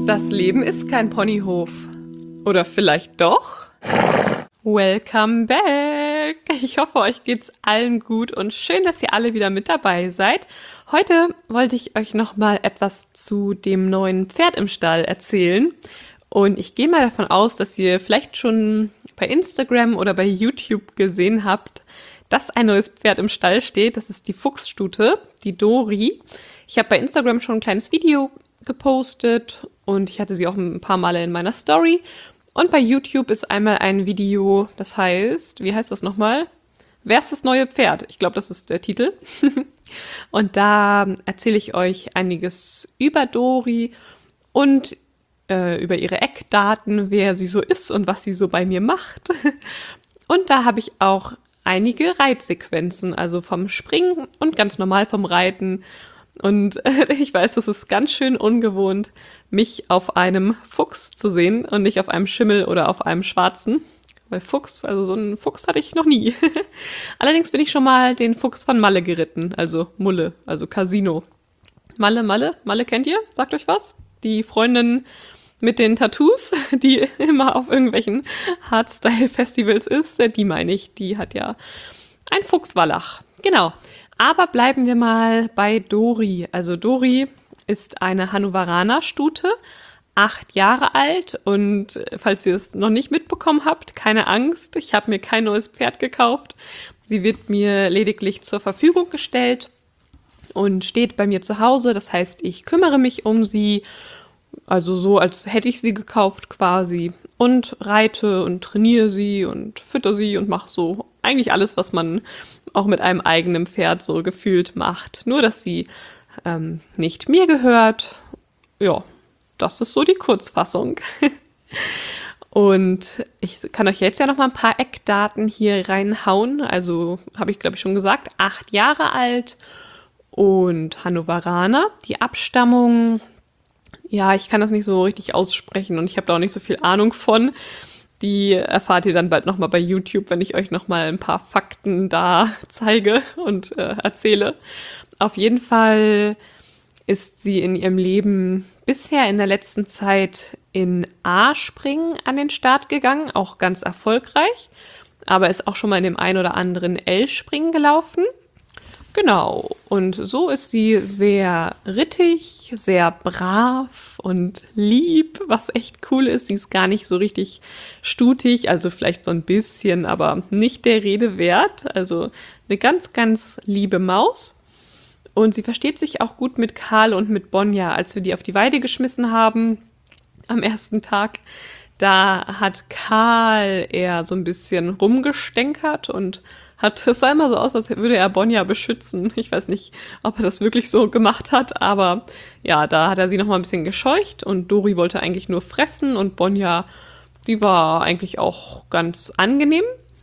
Das Leben ist kein Ponyhof. Oder vielleicht doch? Welcome back! Ich hoffe, euch geht's allen gut und schön, dass ihr alle wieder mit dabei seid. Heute wollte ich euch nochmal etwas zu dem neuen Pferd im Stall erzählen. Und ich gehe mal davon aus, dass ihr vielleicht schon bei Instagram oder bei YouTube gesehen habt, dass ein neues Pferd im Stall steht. Das ist die Fuchsstute, die Dori. Ich habe bei Instagram schon ein kleines Video gepostet und ich hatte sie auch ein paar Male in meiner Story. Und bei YouTube ist einmal ein Video, das heißt, wie heißt das nochmal? Wer ist das neue Pferd? Ich glaube, das ist der Titel. Und da erzähle ich euch einiges über Dori und über ihre Eckdaten, wer sie so ist und was sie so bei mir macht. Und da habe ich auch einige Reitsequenzen, also vom Springen und ganz normal vom Reiten. Und ich weiß, es ist ganz schön ungewohnt, mich auf einem Fuchs zu sehen und nicht auf einem Schimmel oder auf einem Schwarzen. Weil Fuchs, also so einen Fuchs hatte ich noch nie. Allerdings bin ich schon mal den Fuchs von Malle geritten, also Mulle, also Casino. Malle kennt ihr? Sagt euch was? Die Freundin mit den Tattoos, die immer auf irgendwelchen Hardstyle-Festivals ist, die meine ich, die hat ja ein Fuchswallach. Genau. Aber bleiben wir mal bei Dori. Also Dori ist eine Hannoveraner-Stute, 8 Jahre alt und falls ihr es noch nicht mitbekommen habt, keine Angst, ich habe mir kein neues Pferd gekauft. Sie wird mir lediglich zur Verfügung gestellt und steht bei mir zu Hause. Das heißt, ich kümmere mich um sie, also so, als hätte ich sie gekauft quasi und reite und trainiere sie und fütter sie und mache so eigentlich alles, was man auch mit einem eigenen Pferd so gefühlt macht. Nur, dass sie nicht mir gehört. Ja, das ist so die Kurzfassung. Und ich kann euch jetzt ja noch mal ein paar Eckdaten hier reinhauen. Also habe ich, glaube ich, schon gesagt, 8 Jahre alt und Hannoveraner. Die Abstammung, ja, ich kann das nicht so richtig aussprechen und ich habe da auch nicht so viel Ahnung von. Die erfahrt ihr dann bald noch mal bei YouTube, wenn ich euch noch mal ein paar Fakten da zeige und erzähle. Auf jeden Fall ist sie in ihrem Leben bisher in der letzten Zeit in A-Springen an den Start gegangen, auch ganz erfolgreich, aber ist auch schon mal in dem ein oder anderen L-Springen gelaufen. Genau, und so ist sie sehr rittig, sehr brav und lieb, was echt cool ist. Sie ist gar nicht so richtig stutig, also vielleicht so ein bisschen, aber nicht der Rede wert. Also eine ganz, ganz liebe Maus. Und sie versteht sich auch gut mit Karl und mit Bonja. Als wir die auf die Weide geschmissen haben am ersten Tag, da hat Karl eher so ein bisschen rumgestänkert und es sah immer so aus, als würde er Bonja beschützen. Ich weiß nicht, ob er das wirklich so gemacht hat, aber ja, da hat er sie noch mal ein bisschen gescheucht und Dori wollte eigentlich nur fressen und Bonja, die war eigentlich auch ganz angenehm.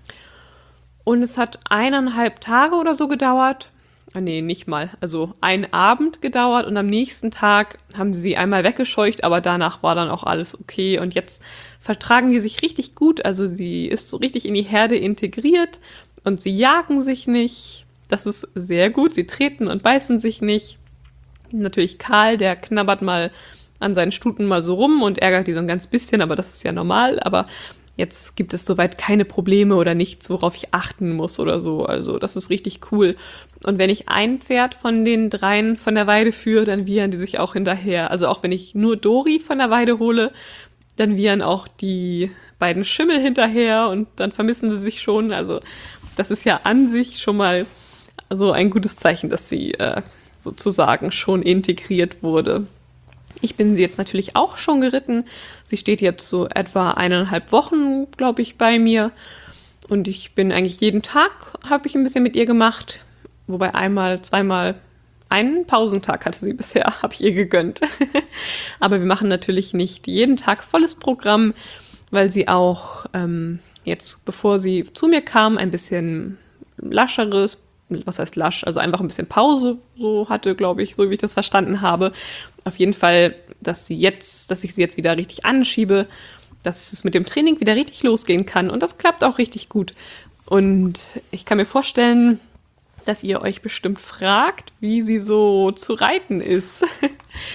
Und es hat 1,5 Tage oder so gedauert. Nee, nicht mal. Also ein Abend gedauert und am nächsten Tag haben sie einmal weggescheucht, aber danach war dann auch alles okay. Und jetzt vertragen die sich richtig gut. Also sie ist so richtig in die Herde integriert und sie jagen sich nicht. Das ist sehr gut. Sie treten und beißen sich nicht. Natürlich Karl, der knabbert mal an seinen Stuten mal so rum und ärgert die so ein ganz bisschen, aber das ist ja normal. Aber jetzt gibt es soweit keine Probleme oder nichts, worauf ich achten muss oder so. Also das ist richtig cool. Und wenn ich ein Pferd von den 3 von der Weide führe, dann wiehern die sich auch hinterher. Also auch wenn ich nur Dori von der Weide hole, dann wiehern auch die beiden Schimmel hinterher und dann vermissen sie sich schon. Also das ist ja an sich schon mal so ein gutes Zeichen, dass sie sozusagen schon integriert wurde. Ich bin sie jetzt natürlich auch schon geritten. Sie steht jetzt so etwa 1,5 Wochen, glaube ich, bei mir. Und ich bin eigentlich jeden Tag, habe ich ein bisschen mit ihr gemacht. Wobei einmal, zweimal, einen Pausentag hatte sie bisher, habe ich ihr gegönnt. Aber wir machen natürlich nicht jeden Tag volles Programm, weil sie auch jetzt, bevor sie zu mir kam, ein bisschen lascheres, was heißt lasch, also einfach ein bisschen Pause so hatte, glaube ich, so wie ich das verstanden habe. Auf jeden Fall, dass ich sie jetzt wieder richtig anschiebe, dass es mit dem Training wieder richtig losgehen kann. Und das klappt auch richtig gut. Und ich kann mir vorstellen, dass ihr euch bestimmt fragt, wie sie so zu reiten ist.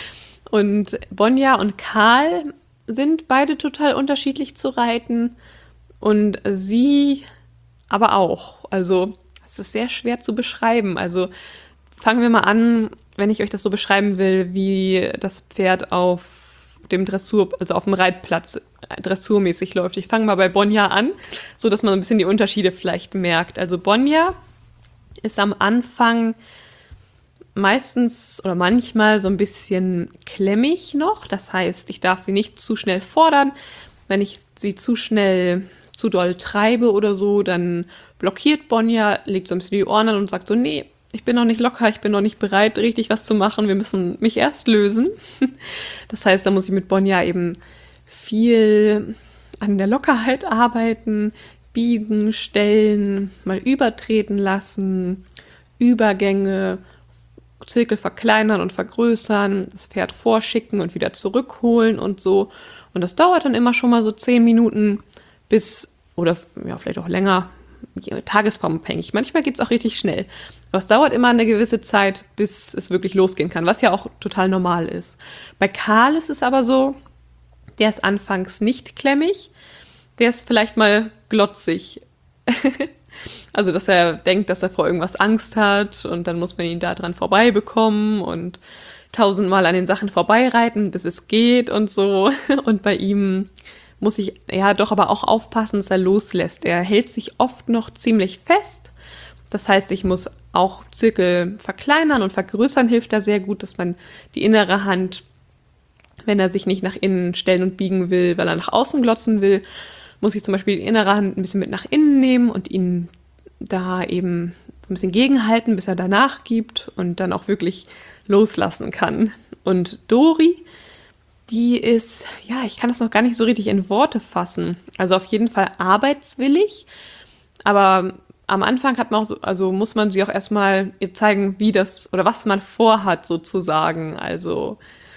Und Bonja und Karl sind beide total unterschiedlich zu reiten und sie aber auch. Also es ist sehr schwer zu beschreiben. Also fangen wir mal an, wenn ich euch das so beschreiben will, wie das Pferd auf dem also auf dem Reitplatz dressurmäßig läuft. Ich fange mal bei Bonja an, so dass man ein bisschen die Unterschiede vielleicht merkt. Also Bonja ist am Anfang meistens oder manchmal so ein bisschen klemmig noch. Das heißt, ich darf sie nicht zu schnell fordern. Wenn ich sie zu schnell zu doll treibe oder so, dann blockiert Bonja, legt so ein bisschen die Ohren an und sagt so, nee, ich bin noch nicht locker, ich bin noch nicht bereit, richtig was zu machen, wir müssen mich erst lösen. Das heißt, da muss ich mit Bonja eben viel an der Lockerheit arbeiten, biegen, stellen, mal übertreten lassen, Übergänge, Zirkel verkleinern und vergrößern, das Pferd vorschicken und wieder zurückholen und so. Und das dauert dann immer schon mal so 10 Minuten bis, oder ja, vielleicht auch länger, tagesformabhängig. Manchmal geht es auch richtig schnell. Aber es dauert immer eine gewisse Zeit, bis es wirklich losgehen kann, was ja auch total normal ist. Bei Karl ist es aber so, der ist anfangs nicht klemmig, der ist vielleicht mal glotzig. Also, dass er denkt, dass er vor irgendwas Angst hat und dann muss man ihn da dran vorbeibekommen und 1000-mal an den Sachen vorbeireiten, bis es geht und so. Und bei ihm muss ich ja doch aber auch aufpassen, dass er loslässt. Er hält sich oft noch ziemlich fest. Das heißt, ich muss auch Zirkel verkleinern und vergrößern, hilft da sehr gut, dass man die innere Hand, wenn er sich nicht nach innen stellen und biegen will, weil er nach außen glotzen will, muss ich zum Beispiel die innere Hand ein bisschen mit nach innen nehmen und ihn da eben ein bisschen gegenhalten, bis er danach gibt und dann auch wirklich loslassen kann. Und Dori, die ist, ja, ich kann das noch gar nicht so richtig in Worte fassen. Also auf jeden Fall arbeitswillig, aber am Anfang hat man auch so, also muss man sie auch erstmal ihr zeigen, wie das oder was man vorhat sozusagen. Also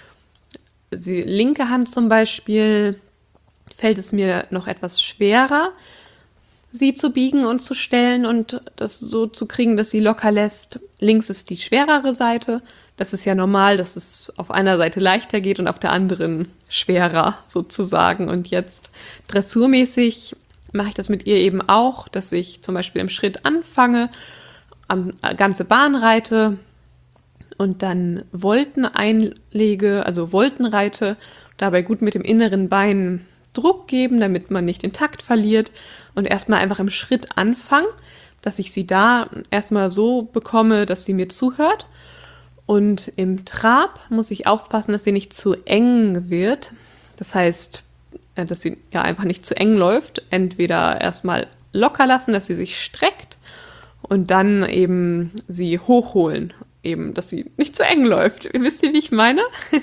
die linke Hand zum Beispiel fällt es mir noch etwas schwerer, sie zu biegen und zu stellen und das so zu kriegen, dass sie locker lässt. Links ist die schwerere Seite. Das ist ja normal, dass es auf einer Seite leichter geht und auf der anderen schwerer sozusagen. Und jetzt dressurmäßig mache ich das mit ihr eben auch, dass ich zum Beispiel im Schritt anfange, ganze Bahn reite und dann Volten einlege, also Volten reite, dabei gut mit dem inneren Bein Druck geben, damit man nicht den Takt verliert und erstmal einfach im Schritt anfangen, dass ich sie da erstmal so bekomme, dass sie mir zuhört. Und im Trab muss ich aufpassen, dass sie nicht zu eng wird. Das heißt, dass sie ja einfach nicht zu eng läuft. Entweder erstmal locker lassen, dass sie sich streckt und dann eben sie hochholen, eben, dass sie nicht zu eng läuft. Wisst ihr, wie ich meine?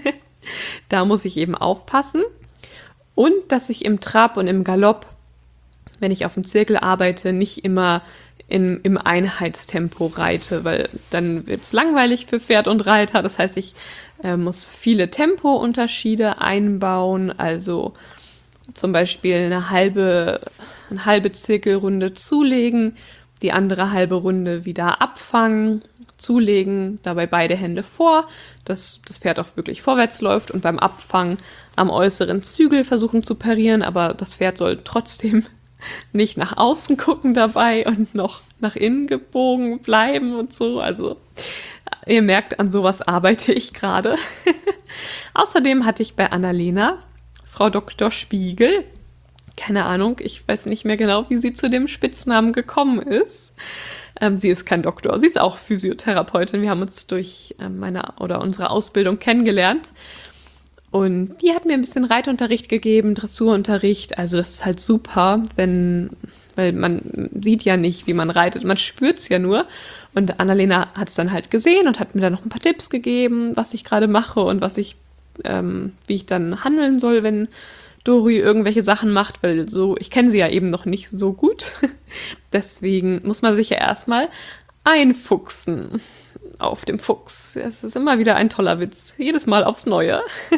Da muss ich eben aufpassen. Und dass ich im Trab und im Galopp, wenn ich auf dem Zirkel arbeite, nicht immer im Einheitstempo reite, weil dann wird es langweilig für Pferd und Reiter. Das heißt, ich muss viele Tempounterschiede einbauen, also zum Beispiel eine halbe Zirkelrunde zulegen, die andere halbe Runde wieder abfangen, zulegen, dabei beide Hände vor, dass das Pferd auch wirklich vorwärts läuft und beim Abfangen am äußeren Zügel versuchen zu parieren, aber das Pferd soll trotzdem nicht nach außen gucken dabei und noch nach innen gebogen bleiben und so. Also ihr merkt, an sowas arbeite ich gerade. Außerdem hatte ich bei Annalena Frau Dr. Spiegel, keine Ahnung, ich weiß nicht mehr genau, wie sie zu dem Spitznamen gekommen ist. Sie ist kein Doktor, sie ist auch Physiotherapeutin. Wir haben uns durch unsere Ausbildung kennengelernt. Und die hat mir ein bisschen Reitunterricht gegeben, Dressurunterricht. Also das ist halt super, weil man sieht ja nicht, wie man reitet. Man spürt es ja nur. Und Annalena hat es dann halt gesehen und hat mir dann noch ein paar Tipps gegeben, was ich gerade mache und wie ich dann handeln soll, wenn Dori irgendwelche Sachen macht, weil ich kenne sie ja eben noch nicht so gut. Deswegen muss man sich ja erstmal einfuchsen auf dem Fuchs. Es ist immer wieder ein toller Witz. Jedes Mal aufs Neue.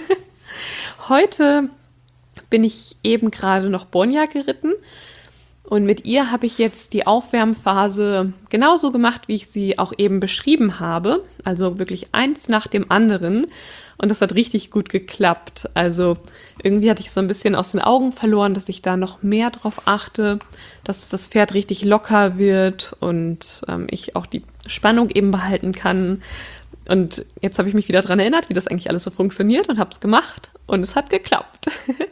Heute bin ich eben gerade noch Bonja geritten und mit ihr habe ich jetzt die Aufwärmphase genauso gemacht, wie ich sie auch eben beschrieben habe. Also wirklich eins nach dem anderen. Und das hat richtig gut geklappt. Also irgendwie hatte ich so ein bisschen aus den Augen verloren, dass ich da noch mehr drauf achte, dass das Pferd richtig locker wird und ich auch die Spannung eben behalten kann. Und jetzt habe ich mich wieder daran erinnert, wie das eigentlich alles so funktioniert und habe es gemacht und es hat geklappt.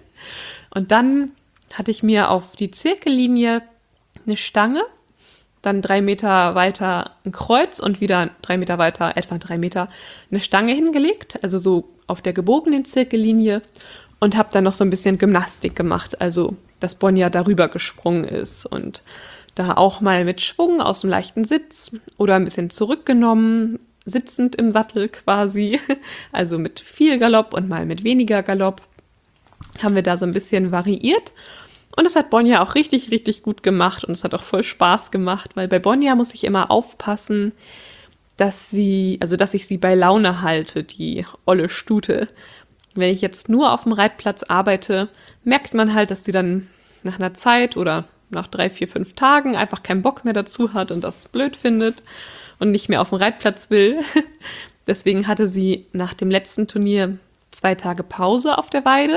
Und dann hatte ich mir auf die Zirkellinie eine Stange, dann 3 Meter weiter ein Kreuz und wieder 3 Meter weiter, etwa 3 Meter, eine Stange hingelegt, also so auf der gebogenen Zirkellinie und habe dann noch so ein bisschen Gymnastik gemacht, also dass Bonja darüber gesprungen ist und da auch mal mit Schwung aus dem leichten Sitz oder ein bisschen zurückgenommen, sitzend im Sattel quasi, also mit viel Galopp und mal mit weniger Galopp, haben wir da so ein bisschen variiert. Und das hat Bonja auch richtig, richtig gut gemacht und es hat auch voll Spaß gemacht, weil bei Bonja muss ich immer aufpassen, dass ich sie bei Laune halte, die olle Stute. Wenn ich jetzt nur auf dem Reitplatz arbeite, merkt man halt, dass sie dann nach einer Zeit oder nach 3, 4, 5 Tagen einfach keinen Bock mehr dazu hat und das blöd findet und nicht mehr auf dem Reitplatz will. Deswegen hatte sie nach dem letzten Turnier 2 Tage Pause auf der Weide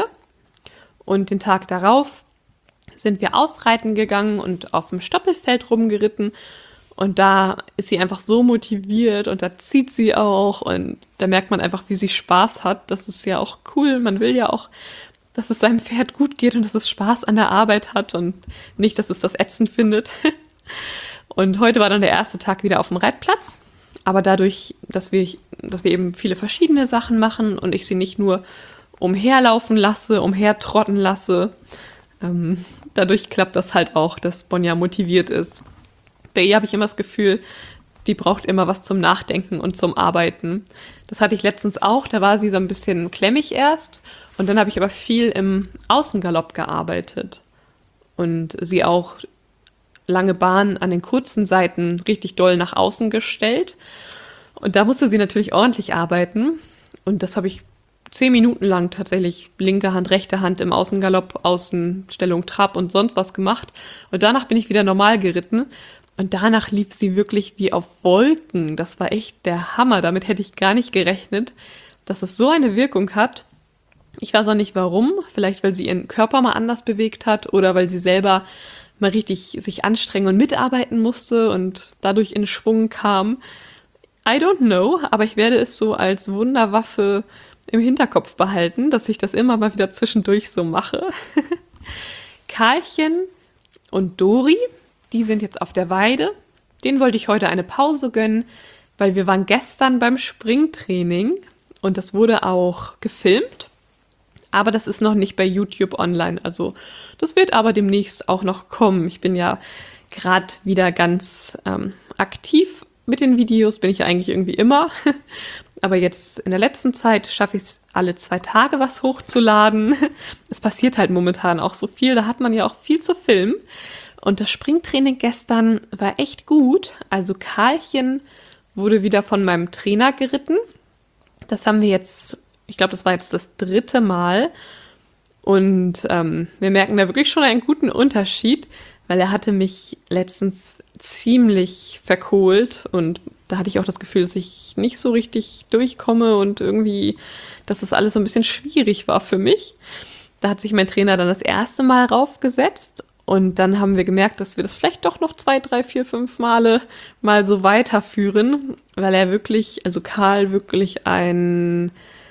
und den Tag darauf sind wir ausreiten gegangen und auf dem Stoppelfeld rumgeritten und da ist sie einfach so motiviert und da zieht sie auch und da merkt man einfach, wie sie Spaß hat. Das ist ja auch cool. Man will ja auch, dass es seinem Pferd gut geht und dass es Spaß an der Arbeit hat und nicht, dass es das ätzend findet. Und heute war dann der erste Tag wieder auf dem Reitplatz, aber dadurch, dass wir eben viele verschiedene Sachen machen und ich sie nicht nur umherlaufen lasse, umhertrotten lasse, dadurch klappt das halt auch, dass Bonja motiviert ist. Bei ihr habe ich immer das Gefühl, die braucht immer was zum Nachdenken und zum Arbeiten. Das hatte ich letztens auch, da war sie so ein bisschen klemmig erst und dann habe ich aber viel im Außengalopp gearbeitet und sie auch lange Bahn an den kurzen Seiten richtig doll nach außen gestellt und da musste sie natürlich ordentlich arbeiten und das habe ich 10 Minuten lang tatsächlich linke Hand, rechte Hand im Außengalopp, Außenstellung, Trab und sonst was gemacht. Und danach bin ich wieder normal geritten. Und danach lief sie wirklich wie auf Wolken. Das war echt der Hammer. Damit hätte ich gar nicht gerechnet, dass es so eine Wirkung hat. Ich weiß auch nicht warum. Vielleicht, weil sie ihren Körper mal anders bewegt hat oder weil sie selber mal richtig sich anstrengen und mitarbeiten musste und dadurch in Schwung kam. I don't know, aber ich werde es so als Wunderwaffe im Hinterkopf behalten, dass ich das immer mal wieder zwischendurch so mache. Karlchen und Dori, die sind jetzt auf der Weide. Denen wollte ich heute eine Pause gönnen, weil wir waren gestern beim Springtraining und das wurde auch gefilmt. Aber das ist noch nicht bei YouTube online. Also das wird aber demnächst auch noch kommen. Ich bin ja gerade wieder ganz aktiv mit den Videos, bin ich ja eigentlich irgendwie immer. Aber jetzt in der letzten Zeit schaffe ich es alle 2 Tage was hochzuladen. Es passiert halt momentan auch so viel, da hat man ja auch viel zu filmen. Und das Springtraining gestern war echt gut. Also Karlchen wurde wieder von meinem Trainer geritten. Das haben wir jetzt, ich glaube, das war jetzt das 3. Mal. Und wir merken da wirklich schon einen guten Unterschied, weil er hatte mich letztens ziemlich verkohlt und da hatte ich auch das Gefühl, dass ich nicht so richtig durchkomme und irgendwie, dass das alles so ein bisschen schwierig war für mich. Da hat sich mein Trainer dann das erste Mal raufgesetzt und dann haben wir gemerkt, dass wir das vielleicht doch noch 2, 3, 4, 5 Male mal so weiterführen, weil er wirklich, also Karl wirklich ein,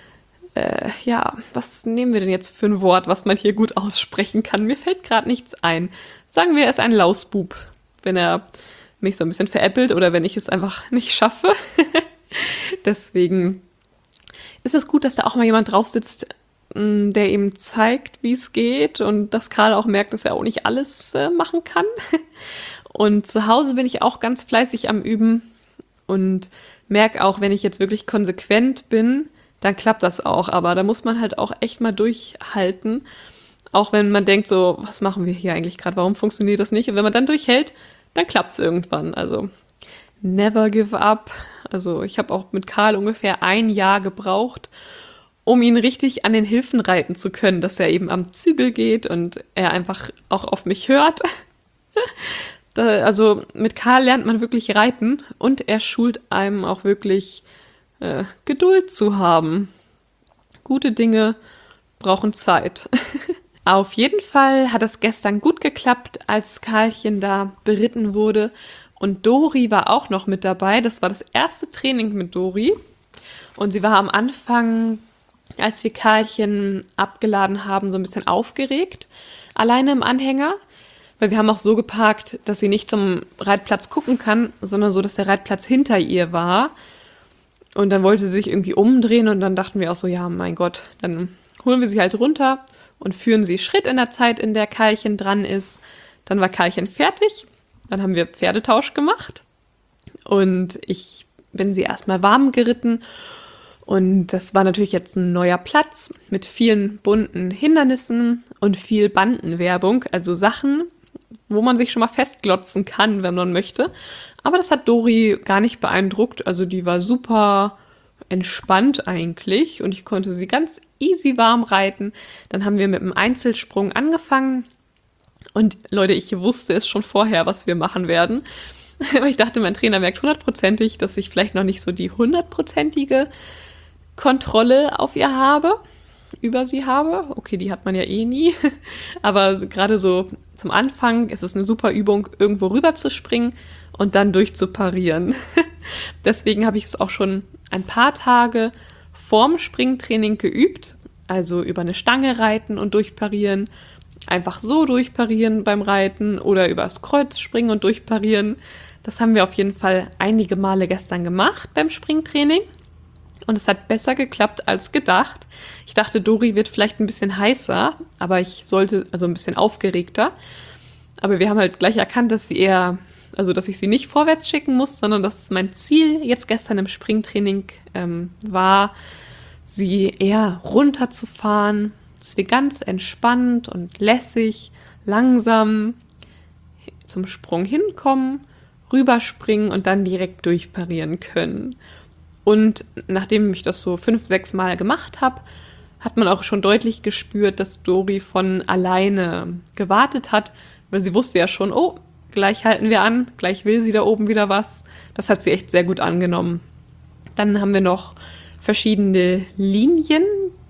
was nehmen wir denn jetzt für ein Wort, was man hier gut aussprechen kann? Mir fällt gerade nichts ein. Sagen wir, er ist ein Lausbub, wenn er mich so ein bisschen veräppelt oder wenn ich es einfach nicht schaffe. Deswegen ist es gut, dass da auch mal jemand drauf sitzt, der ihm zeigt, wie es geht und dass Karl auch merkt, dass er auch nicht alles machen kann. Und zu Hause bin ich auch ganz fleißig am Üben und merke auch, wenn ich jetzt wirklich konsequent bin, dann klappt das auch. Aber da muss man halt auch echt mal durchhalten. Auch wenn man denkt so, was machen wir hier eigentlich gerade? Warum funktioniert das nicht? Und wenn man dann durchhält, dann klappt es irgendwann. Also never give up. Also ich habe auch mit Karl ungefähr 1 Jahr gebraucht, um ihn richtig an den Hilfen reiten zu können, dass er eben am Zügel geht und er einfach auch auf mich hört. Also mit Karl lernt man wirklich reiten und er schult einem auch wirklich Geduld zu haben. gute Dinge brauchen Zeit. Auf jeden Fall hat es gestern gut geklappt, als Karlchen da beritten wurde. Und Dori war auch noch mit dabei. Das war das erste Training mit Dori. Und sie war am Anfang, als wir Karlchen abgeladen haben, so ein bisschen aufgeregt. Alleine im Anhänger. Weil wir haben auch so geparkt, dass sie nicht zum Reitplatz gucken kann, sondern so, dass der Reitplatz hinter ihr war. Und dann wollte sie sich irgendwie umdrehen und dann dachten wir auch so, ja, mein Gott, dann holen wir sie halt runter und führen sie Schritt in der Zeit, in der Karlchen dran ist. Dann war Karlchen fertig, dann haben wir Pferdetausch gemacht und ich bin sie erstmal warm geritten. Und das war natürlich jetzt ein neuer Platz mit vielen bunten Hindernissen und viel Bandenwerbung, also Sachen, wo man sich schon mal festglotzen kann, wenn man möchte. Aber das hat Dori gar nicht beeindruckt. Also die war super entspannt eigentlich und ich konnte sie ganz easy warm reiten. Dann haben wir mit einem Einzelsprung angefangen und Leute, ich wusste es schon vorher, was wir machen werden. Aber ich dachte, mein Trainer merkt 100%ig, dass ich vielleicht noch nicht so die 100%ige Kontrolle auf ihr habe, über sie habe. Okay, die hat man ja eh nie. Aber gerade so zum Anfang ist es eine super Übung, irgendwo rüber zu springen und dann durchzuparieren. Deswegen habe ich es auch schon ein paar Tage vorm Springtraining geübt. Also über eine Stange reiten und durchparieren. Einfach so durchparieren beim Reiten oder übers Kreuz springen und durchparieren. Das haben wir auf jeden Fall einige Male gestern gemacht beim Springtraining. Und es hat besser geklappt als gedacht. Ich dachte, Dori wird vielleicht ein bisschen heißer, aber also ein bisschen aufgeregter. Aber wir haben halt gleich erkannt, dass dass ich sie nicht vorwärts schicken muss, sondern dass mein Ziel jetzt gestern im Springtraining war, sie eher runterzufahren, dass wir ganz entspannt und lässig, langsam zum Sprung hinkommen, rüberspringen und dann direkt durchparieren können. Und nachdem ich das so 5-6 Mal gemacht habe, hat man auch schon deutlich gespürt, dass Dori von alleine gewartet hat, weil sie wusste ja schon, oh, gleich halten wir an, gleich will sie da oben wieder was. Das hat sie echt sehr gut angenommen. Dann haben wir noch verschiedene Linien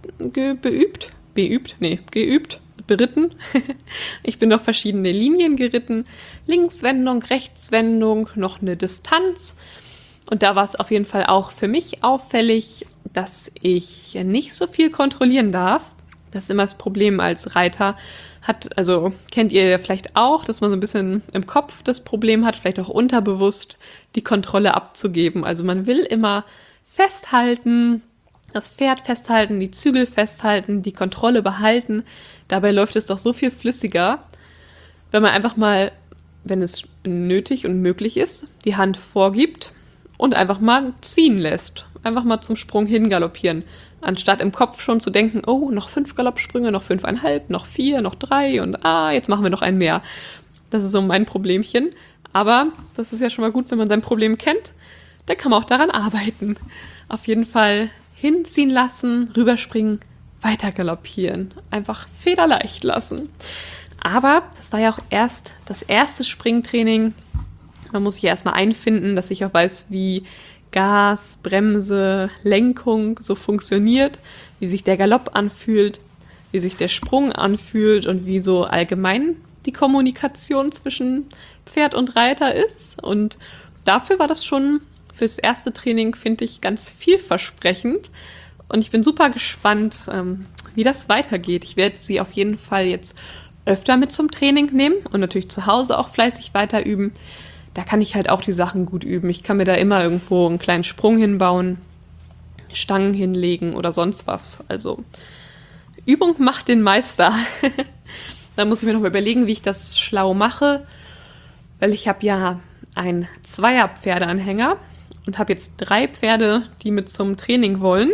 beritten. Ich bin noch verschiedene Linien geritten. Linkswendung, Rechtswendung, noch eine Distanz. Und da war es auf jeden Fall auch für mich auffällig, dass ich nicht so viel kontrollieren darf. Das ist immer das Problem als Reiter. Also kennt ihr ja vielleicht auch, dass man so ein bisschen im Kopf das Problem hat, vielleicht auch unterbewusst, die Kontrolle abzugeben. Also man will immer festhalten, das Pferd festhalten, die Zügel festhalten, die Kontrolle behalten. Dabei läuft es doch so viel flüssiger, wenn man einfach mal, wenn es nötig und möglich ist, die Hand vorgibt und einfach mal ziehen lässt. Einfach mal zum Sprung hingaloppieren. Anstatt im Kopf schon zu denken, oh, noch 5 Galoppsprünge, noch 5,5, noch 4, noch 3 und jetzt machen wir noch einen mehr. Das ist so mein Problemchen. Aber das ist ja schon mal gut, wenn man sein Problem kennt. Dann kann man auch daran arbeiten. Auf jeden Fall hinziehen lassen, rüberspringen, weiter galoppieren. Einfach federleicht lassen. Aber das war ja auch erst das erste Springtraining. Man muss sich ja erstmal einfinden, dass ich auch weiß, wie Gas, Bremse, Lenkung so funktioniert, wie sich der Galopp anfühlt, wie sich der Sprung anfühlt und wie so allgemein die Kommunikation zwischen Pferd und Reiter ist. Und dafür war das schon fürs erste Training, finde ich, ganz vielversprechend. Und ich bin super gespannt, wie das weitergeht. Ich werde sie auf jeden Fall jetzt öfter mit zum Training nehmen und natürlich zu Hause auch fleißig weiter üben. Da kann ich halt auch die Sachen gut üben. Ich kann mir da immer irgendwo einen kleinen Sprung hinbauen, Stangen hinlegen oder sonst was. Also Übung macht den Meister. Da muss ich mir noch mal überlegen, wie ich das schlau mache, weil ich habe ja einen Zweier-Pferdeanhänger und habe jetzt 3 Pferde, die mit zum Training wollen.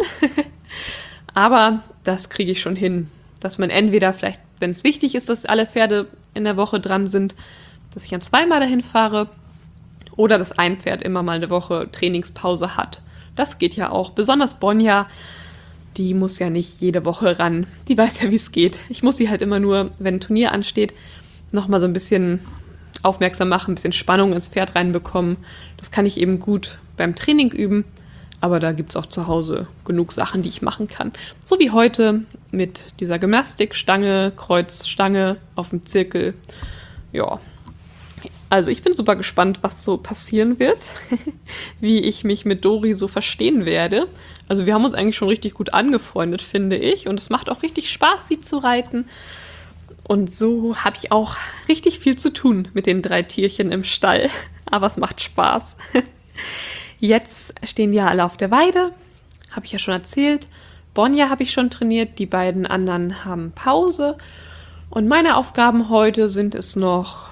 Aber das kriege ich schon hin, dass man entweder vielleicht, wenn es wichtig ist, dass alle Pferde in der Woche dran sind, dass ich dann 2-mal dahin fahre oder dass ein Pferd immer mal eine Woche Trainingspause hat. Das geht ja auch. Besonders Bonja, die muss ja nicht jede Woche ran. Die weiß ja, wie es geht. Ich muss sie halt immer nur, wenn ein Turnier ansteht, nochmal so ein bisschen aufmerksam machen, ein bisschen Spannung ins Pferd reinbekommen. Das kann ich eben gut beim Training üben. Aber da gibt es auch zu Hause genug Sachen, die ich machen kann. So wie heute mit dieser Gymnastikstange, Kreuzstange auf dem Zirkel. Ja, also ich bin super gespannt, was so passieren wird, wie ich mich mit Dori so verstehen werde. Also wir haben uns eigentlich schon richtig gut angefreundet, finde ich. Und es macht auch richtig Spaß, sie zu reiten. Und so habe ich auch richtig viel zu tun mit den 3 Tierchen im Stall. Aber es macht Spaß. Jetzt stehen die ja alle auf der Weide, habe ich ja schon erzählt. Bonja habe ich schon trainiert, die beiden anderen haben Pause. Und meine Aufgaben heute sind es noch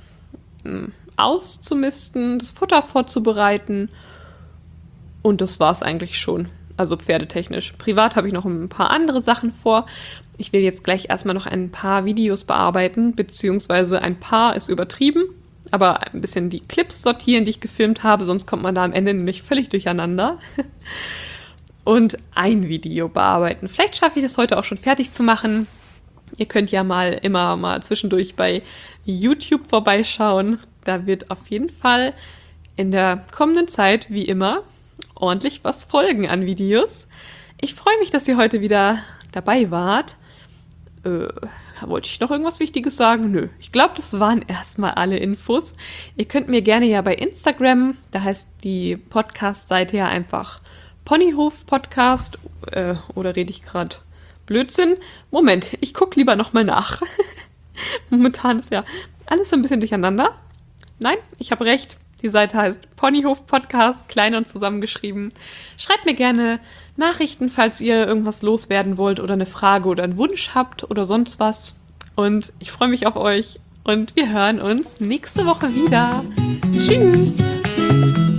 auszumisten, das Futter vorzubereiten. Und das war es eigentlich schon, also pferdetechnisch. Privat habe ich noch ein paar andere Sachen vor. Ich will jetzt gleich erstmal noch ein paar Videos bearbeiten, beziehungsweise ein paar ist übertrieben. Aber ein bisschen die Clips sortieren, die ich gefilmt habe, sonst kommt man da am Ende nämlich völlig durcheinander. Und ein Video bearbeiten. Vielleicht schaffe ich das heute auch schon fertig zu machen. Ihr könnt ja immer mal zwischendurch bei YouTube vorbeischauen. Da wird auf jeden Fall in der kommenden Zeit, wie immer, ordentlich was folgen an Videos. Ich freue mich, dass ihr heute wieder dabei wart. Wollte ich noch irgendwas Wichtiges sagen? Nö, ich glaube, das waren erstmal alle Infos. Ihr könnt mir gerne ja bei Instagram, da heißt die Podcast-Seite ja einfach Ponyhof Podcast, oder rede ich gerade Blödsinn? Moment, ich gucke lieber nochmal nach. Momentan ist ja alles so ein bisschen durcheinander. Nein, ich habe recht. Die Seite heißt Ponyhof Podcast, klein und zusammengeschrieben. Schreibt mir gerne Nachrichten, falls ihr irgendwas loswerden wollt oder eine Frage oder einen Wunsch habt oder sonst was. Und ich freue mich auf euch und wir hören uns nächste Woche wieder. Tschüss!